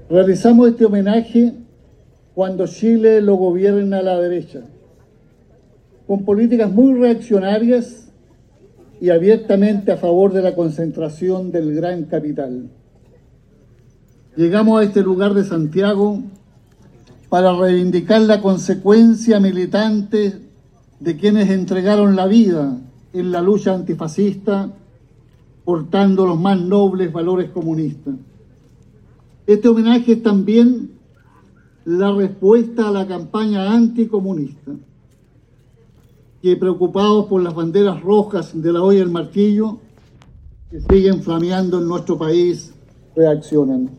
Realizamos este homenaje cuando Chile lo gobierna la derecha, con políticas muy reaccionarias y abiertamente a favor de la concentración del gran capital. Llegamos a este lugar de Santiago para reivindicar la consecuencia militante de quienes entregaron la vida en la lucha antifascista, portando los más nobles valores comunistas. Este homenaje es también la respuesta a la campaña anticomunista, que preocupados por las banderas rojas de la olla y el martillo, que siguen flameando en nuestro país, reaccionan.